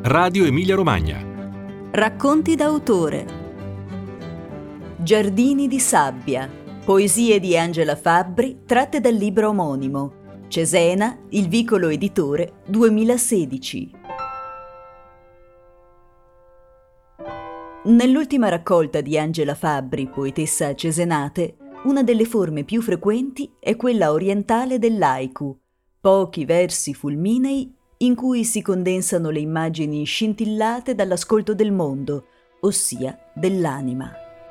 Radio Emilia-Romagna. Racconti d'autore. Giardini di sabbia. Poesie di Angela Fabbri tratte dal libro omonimo. Cesena, Il Vicolo Editore, 2016. Nell'ultima raccolta di Angela Fabbri, poetessa cesenate, una delle forme più frequenti è quella orientale dell'haiku, pochi versi fulminei in cui si condensano le immagini scintillate dall'ascolto del mondo, ossia dell'anima.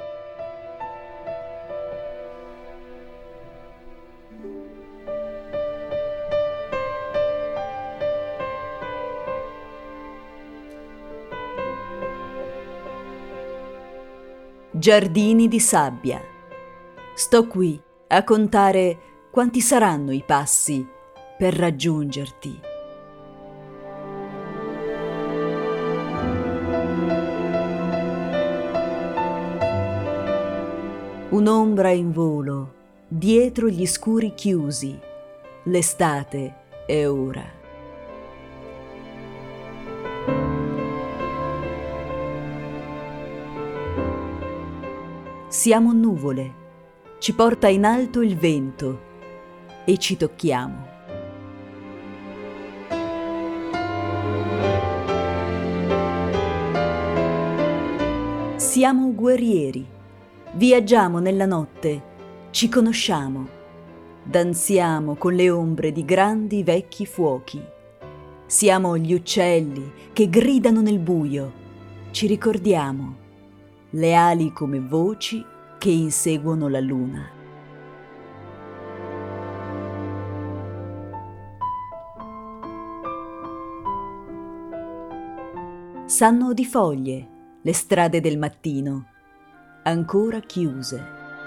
Giardini di sabbia. Sto qui a contare quanti saranno i passi per raggiungerti. Un'ombra in volo, dietro gli scuri chiusi. L'estate è ora. Siamo nuvole, ci porta in alto il vento e ci tocchiamo. Siamo guerrieri, viaggiamo nella notte, ci conosciamo, danziamo con le ombre di grandi vecchi fuochi. Siamo gli uccelli che gridano nel buio, ci ricordiamo. Le ali come voci che inseguono la luna. Sanno di foglie le strade del mattino, ancora chiuse.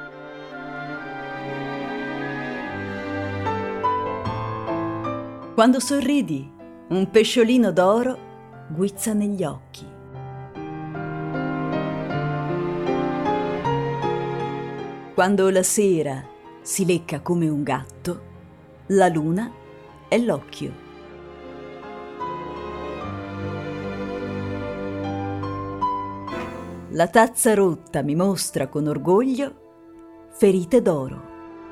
Quando sorridi, un pesciolino d'oro guizza negli occhi. Quando la sera si lecca come un gatto, la luna è l'occhio. La tazza rotta mi mostra con orgoglio ferite d'oro.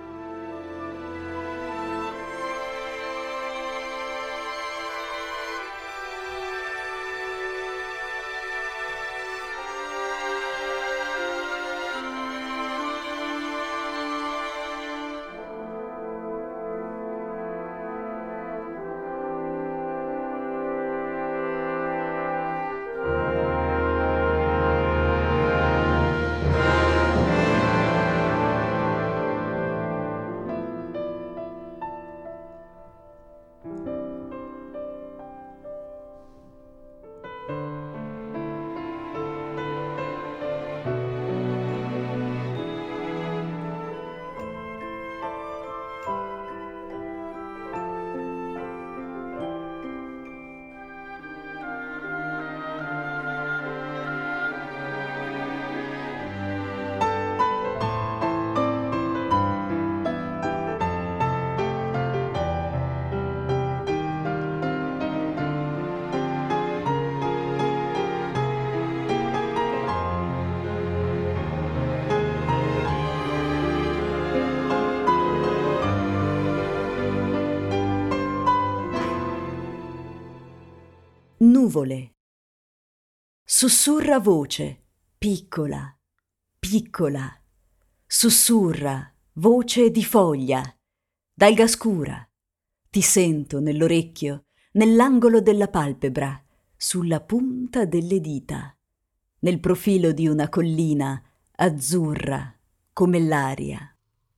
Nuvole. Sussurra voce, piccola, piccola. Sussurra voce di foglia, d'alga scura. Ti sento nell'orecchio, nell'angolo della palpebra, sulla punta delle dita, nel profilo di una collina azzurra come l'aria.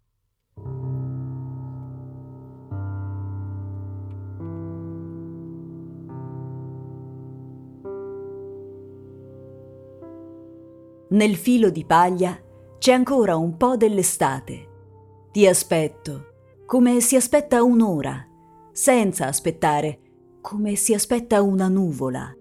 Nel filo di paglia c'è ancora un po' dell'estate. Ti aspetto, come si aspetta un'ora, senza aspettare, come si aspetta una nuvola.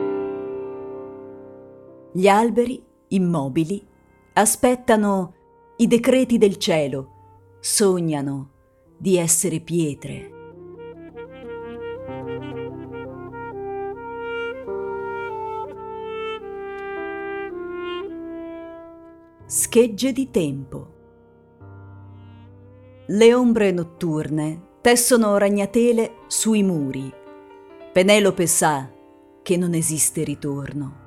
Gli alberi, immobili, aspettano I decreti del cielo sognano di essere pietre. Schegge di tempo. Le ombre notturne tessono ragnatele sui muri. Penelope sa che non esiste ritorno.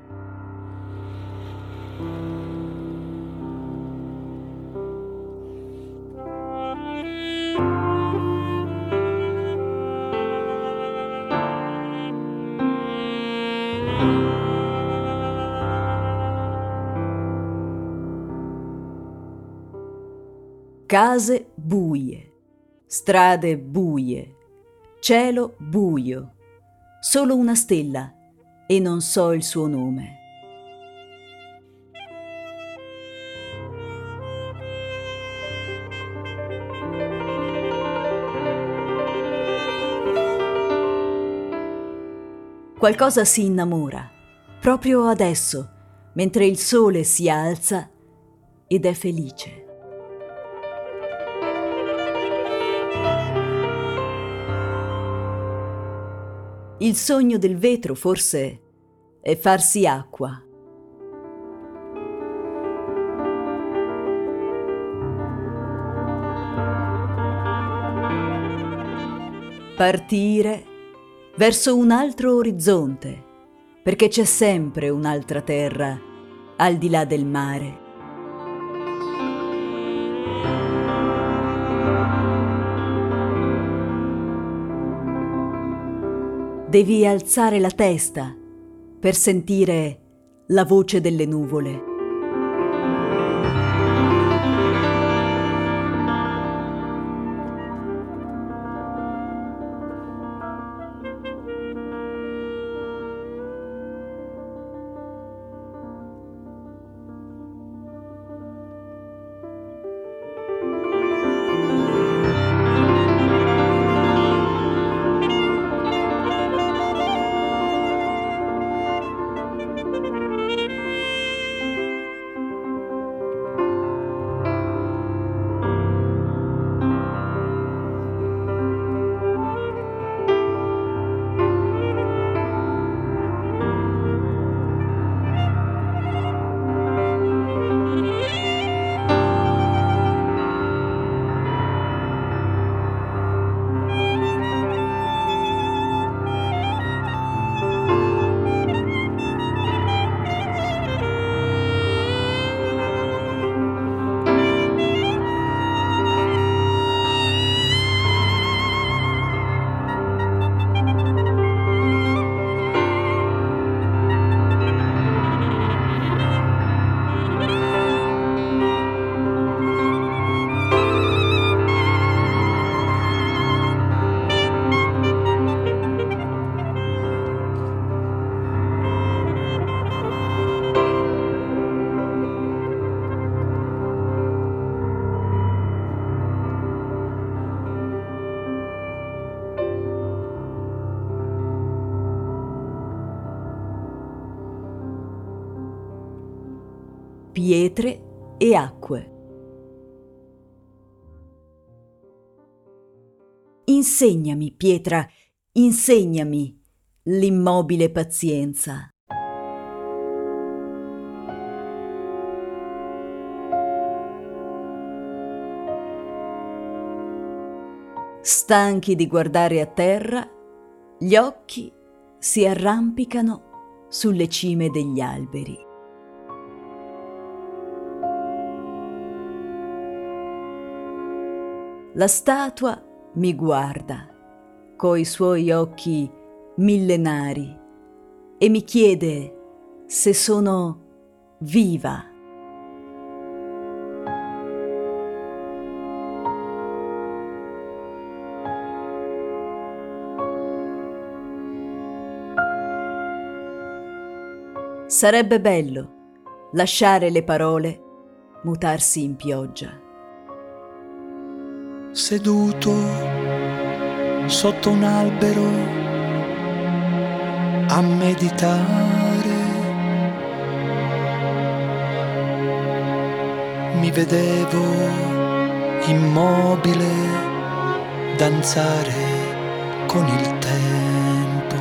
Case buie, strade buie, cielo buio, solo una stella e non so il suo nome. Qualcosa si innamora, proprio adesso, mentre il sole si alza ed è felice. Il sogno del vetro forse è farsi acqua. Partire verso un altro orizzonte, perché c'è sempre un'altra terra al di là del mare. Devi alzare la testa per sentire la voce delle nuvole. Pietre e acque. Insegnami, pietra, insegnami l'immobile pazienza. Stanchi di guardare a terra, gli occhi si arrampicano sulle cime degli alberi. La statua mi guarda coi suoi occhi millenari e mi chiede se sono viva. Sarebbe bello lasciare le parole mutarsi in pioggia. Seduto sotto un albero a meditare, mi vedevo immobile danzare con il tempo,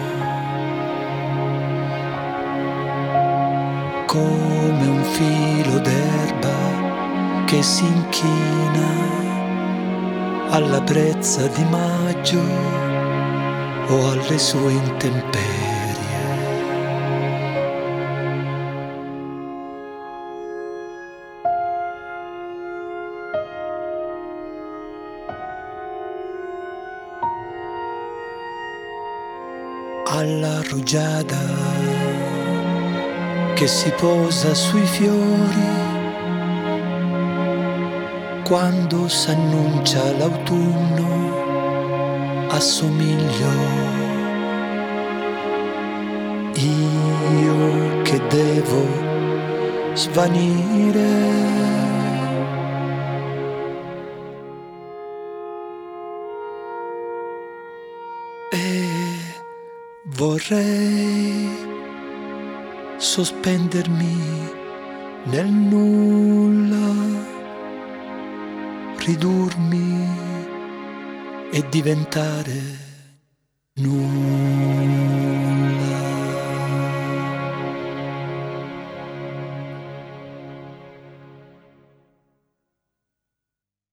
come un filo d'erba che si inchina alla brezza di maggio o alle sue intemperie. Alla rugiada che si posa sui fiori quando s'annuncia l'autunno, assomiglio. Io che devo svanire. Vorrei sospendermi nel nulla, ridurmi e diventare nulla.